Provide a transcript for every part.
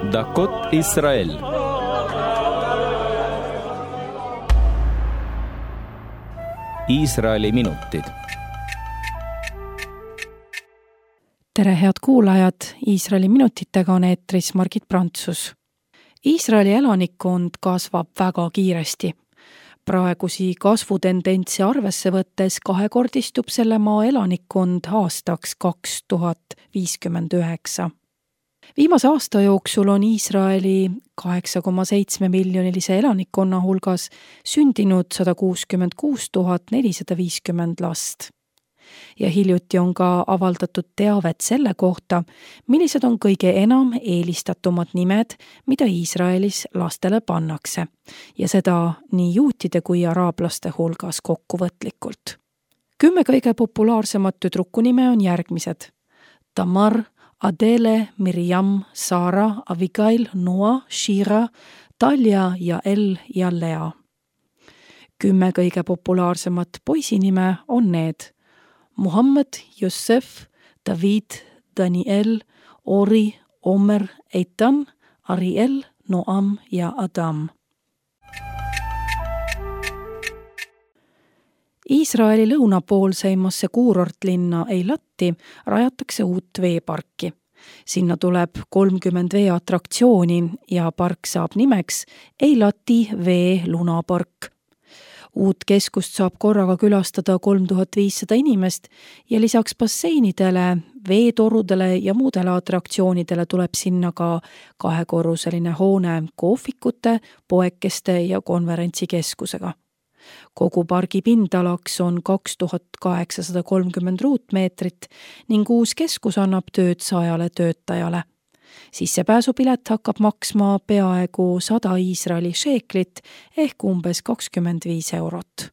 דקות ישראל. Iisraeli minutid. Tere head kuulajad, Iisraeli minutitega on eetris Margit Prantsus. Iisraeli elanikkond kasvab väga kiiresti. Praegusi kasvutendentsi arvesse võttes kahekordistub selle maa elanikkond aastaks 2059. Viimase aasta jooksul on Iisraeli 8,7 miljonilise elanikkonna hulgas sündinud 166 450 last. Ja hiljuti on ka avaldatud teavet selle kohta, millised on kõige enam eelistatumad nimed, mida Iisraelis lastele pannakse, ja seda nii juutide kui araablaste hulgas kokkuvõtlikult. 10 kõige populaarsemat tüdrukunime on järgmised: Tamar, Adele, Miriam, Sara, Abigail, Noa, Shira, Talja, Jael ja Lea. 10 kõige populaarsemat poisinime on need: Muhammad, Josef, David, Daniel, Ori, Omer, Eitan, Ariel, Noam ja Adam. Iisraeli lõunapoolseimasse kuurortlinna Eilati rajatakse uut veeparki. Sinna tuleb 30 veeattraktsiooni ja park saab nimeks Eilati vee-lunapark. Uut keskust saab korraga külastada 3500 inimest ja lisaks basseinidele, veetorudele ja muudele attraktsioonidele tuleb sinna ka 2-korruseline hoone kohvikute, poekeste ja konverentsikeskusega. Kogu pargi pindalaks on 2830 ruutmeetrit ning uus keskus annab tööd 100 töötajale. Sissepääsupilet hakkab maksma peaaegu 100 Iisraeli šeeklit ehk umbes 25 eurot.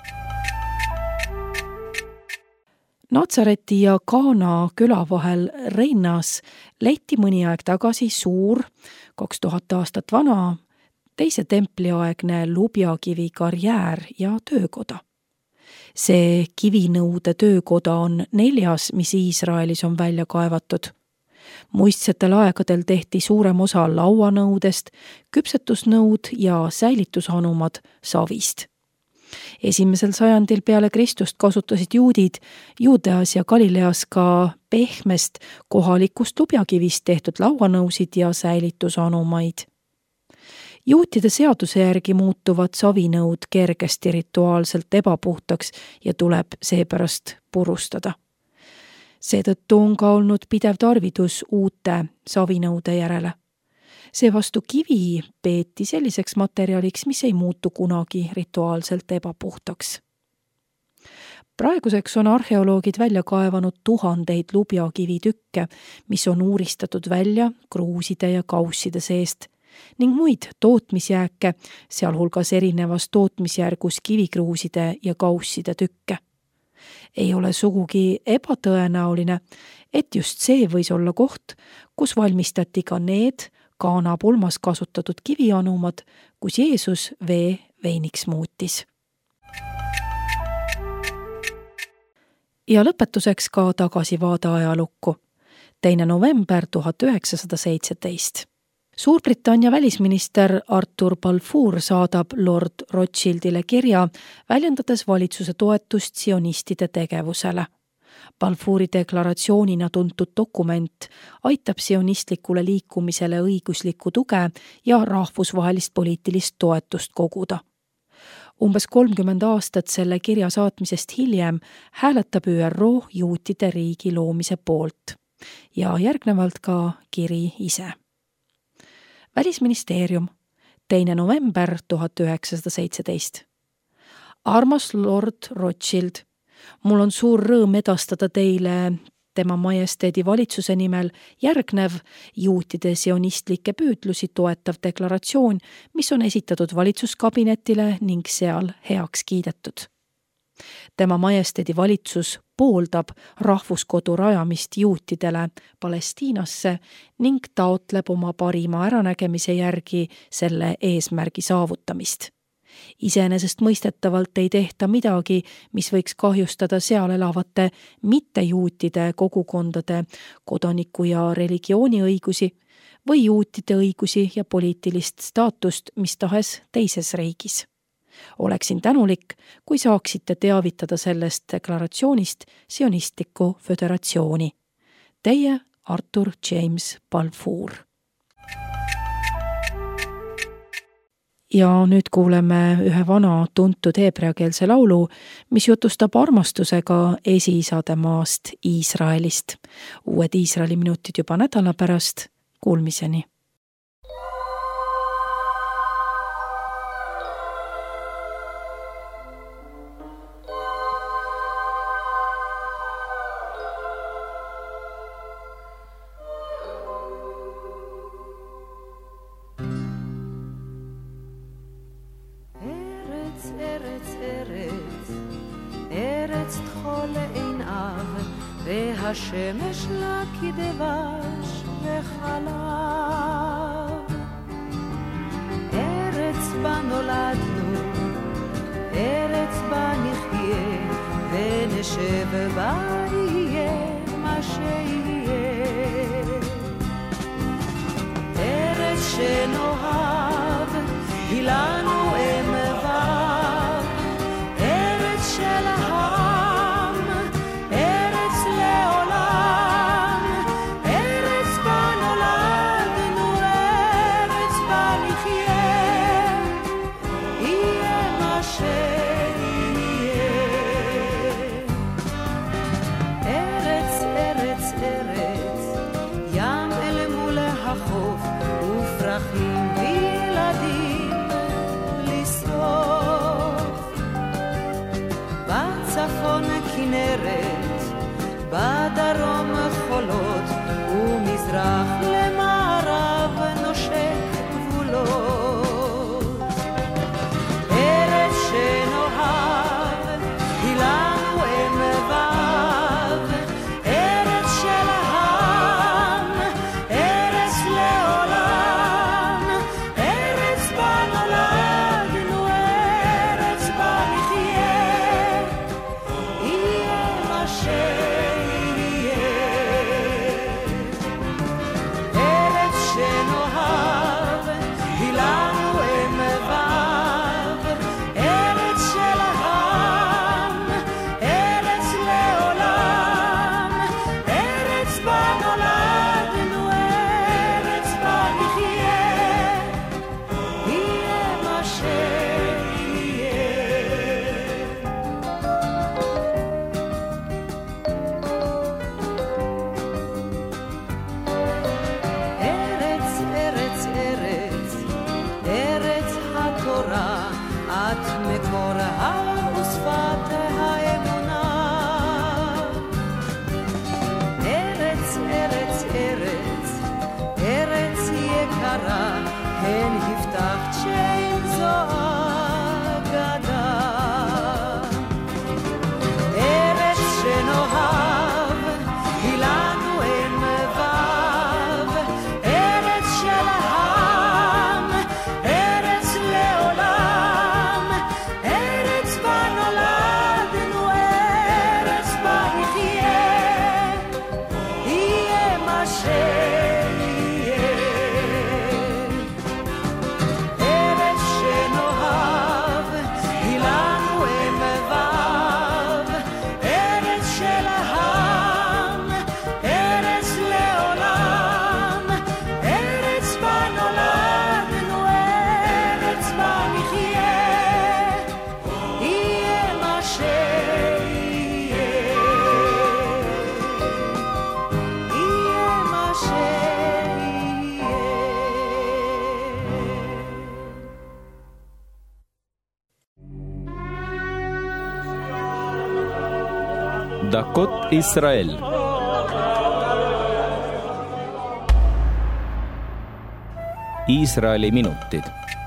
Natsareti ja Kaana küla vahel Reinas leiti mõni aeg tagasi suur, 2000 aastat vana, teise templiaegne lubjakivi karjäär ja töökoda. See kivinõude töökoda on 4., mis Iisraelis on välja kaevatud. Muistsetel aegadel tehti suurem osa lauanõudest, küpsetusnõud ja säilitusanumad savist. 1. sajandil peale Kristust kasutasid juudid Juudeas ja Galileas ka pehmest kohalikust lubjakivist tehtud lauanõusid ja säilitusanumaid. Juutide seaduse järgi muutuvad savinõud kergesti rituaalselt ebapuhtaks ja tuleb seepärast purustada. Seetõttu on ka olnud pidev tarvidus uute savinõude järele. Seevastu kivi peeti selliseks materjaliks, mis ei muutu kunagi rituaalselt ebapuhtaks. Praeguseks on arheoloogid välja kaevanud 1000 lubjakivitükke, mis on uuristatud välja kruuside ja kausside seest, ning muid tootmisjääke, sealhulgas erinevas tootmisjärgus kivikruuside ja kausside tükke. Ei ole sugugi ebatõenäoline, et just see võis olla koht, kus valmistati ka need Kaana pulmas kasutatud kivianumad, kus Jeesus vee veiniks muutis. Ja lõpetuseks ka tagasivaade ajalukku. 2. november 1917. Suurbritannia välisminister Arthur Balfour saadab Lord Rothschildile kirja, väljendades valitsuse toetust sionistide tegevusele. Balfouri deklaratsioonina tuntud dokument aitab sionistlikule liikumisele õiguslikku tuge ja rahvusvahelist poliitilist toetust koguda. Umbes 30 aastat selle kirja saatmisest hiljem hääletab ÜRO juutide riigi loomise poolt ja järgnevalt ka kiri ise. Välisministeerium, 2. november 1917. Armas Lord Rothschild, mul on suur rõõm edastada teile tema majesteedi valitsuse nimel järgnev juutide sionistlikke püüdlusi toetav deklaratsioon, mis on esitatud valitsuskabinetile ning seal heaks kiidetud. Tema majesteedi valitsus pooldab rahvuskodu rajamist juutidele Palestiinasse ning taotleb oma parima äranägemise järgi selle eesmärgi saavutamist. Iseenesestmõistetavalt ei tehta midagi, mis võiks kahjustada seal elavate mittejuutide kogukondade kodaniku- ja religiooniõigusi või juutide õigusi ja poliitilist staatust mis tahes teises riigis. Oleksin tänulik, kui saaksite teavitada sellest deklaratsioonist sionistlikku föderatsiooni. Teie Arthur James Balfour. Ja nüüd kuuleme ühe vana tuntud heebreakeelse laulu, mis jutustab armastusega esiisade maast Iisraelist. Uued Iisraeli minutid juba nädala pärast. Kuulmiseni. ארץ תחול עיניו והשמש לה כדבש וחלב. ארץ בה נולדנו, ארץ בה נחיה ונשב בה יהיה מה שיהיה. ארץ שנאהב היא לנו אם ואב, ארץ של העם, ארץ לעולם, ארץ בה נולדנו, ארץ בה נחיה, יהיה מה שיהיה. ארץ, ארץ, ארץ, ים אל מול החוף, ופרחים וילדים לסוף. בצפון כנרת, בדרום חולות, ומזרח למערב נושק גבולות. ארץ שנאהב היא לנו אם ואב, ארץ של העם, ארץ לעולם, ארץ בה נולדנו, ארץ בה נחיה, יהיה מה שיהיה. ארץ שנאהב היא לנו אם ואב, ארץ של העם, ארץ לעולם, ארץ בה נולדנו, ארץ בה נחיה, יהיה מה שיהיה. ארץ, ארץ, ארץ, ארץ התורה, את מקורה ושפת האמונה. ארץ, ארץ, ארץ, ארץ יקרה, הן הבטחת שאין זו אגדה. ארץ שנאהב היא לנו אם ואב, ארץ של העם, ארץ לעולם, ארץ בה נולדנו, ארץ בה נחיה, יהיה מה שיהיה. ארץ שנאהב היא לנו אם ואב, ארץ של העם, ארץ לעולם, ארץ בה נולדנו, ארץ בה נחיה, יהיה מה שיהיה, יהיה מה שיהיה. דקות ישראל. Iisraeli minutid.